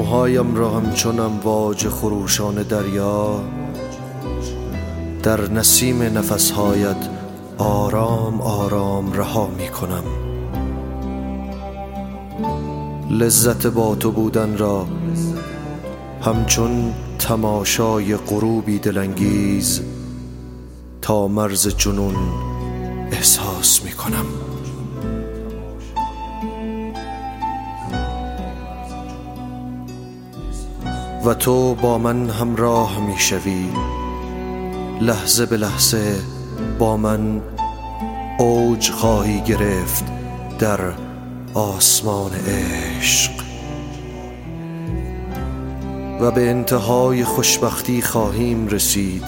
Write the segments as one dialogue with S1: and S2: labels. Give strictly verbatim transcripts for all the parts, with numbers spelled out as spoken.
S1: موهایم را همچون امواج خروشان دریا در نسیم نفسهایت آرام آرام رها می کنم. لذت با تو بودن را همچون تماشای غروبی دلانگیز تا مرز جنون احساس می کنم. و تو با من همراه می شوی، لحظه به لحظه با من اوج خواهی گرفت در آسمان عشق و به انتهای خوشبختی خواهیم رسید،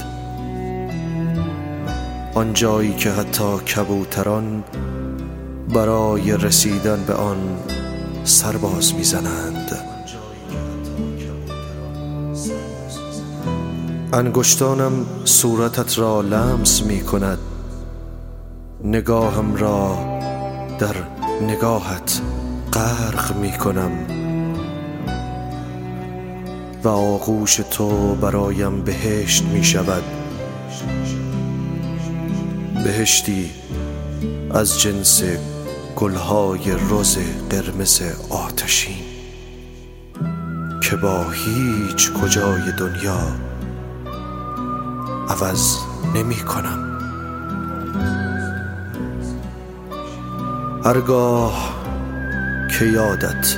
S1: آنجایی که حتی کبوتران برای رسیدن به آن سرباز میزنند. انگشتانم صورتت را لمس می کند، نگاهم را در نگاهت غرق می کنم و آغوش تو برایم بهشت می شود، بهشتی از جنس گلهای رز قرمز آتشین که با هیچ کجای دنیا عوض نمی کنم. هرگاه که یادت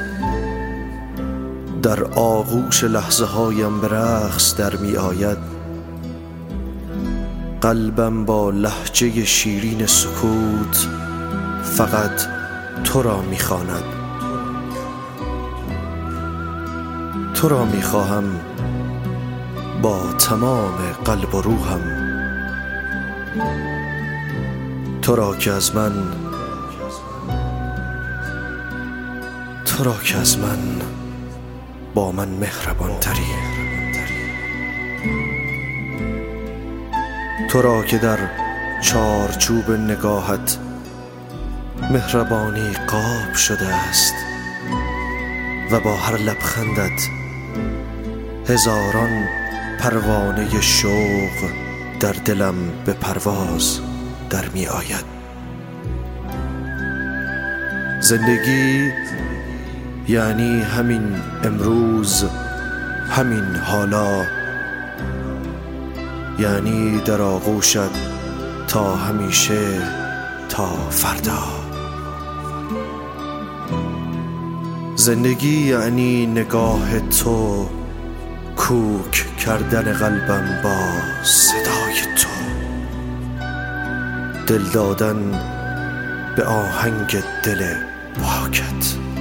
S1: در آغوش لحظه هایم به رقص در می آید، قلبم با لهجه شیرین سکوت فقط تو را می خواند. تو را می خواهم با تمام قلب و روحم، تو را که از من تو را که از من با من مهربان تری، تو را که در چارچوب نگاهت مهربانی قاب شده است و با هر لبخندت هزاران پروانه شوق در دلم به پرواز در می آید. زندگی یعنی همین امروز، همین حالا، یعنی در آغوشت تا همیشه، تا فردا. زندگی یعنی نگاه تو، کوک کردن قلبم با صدای تو، دل دادن به آهنگ دل پاکت.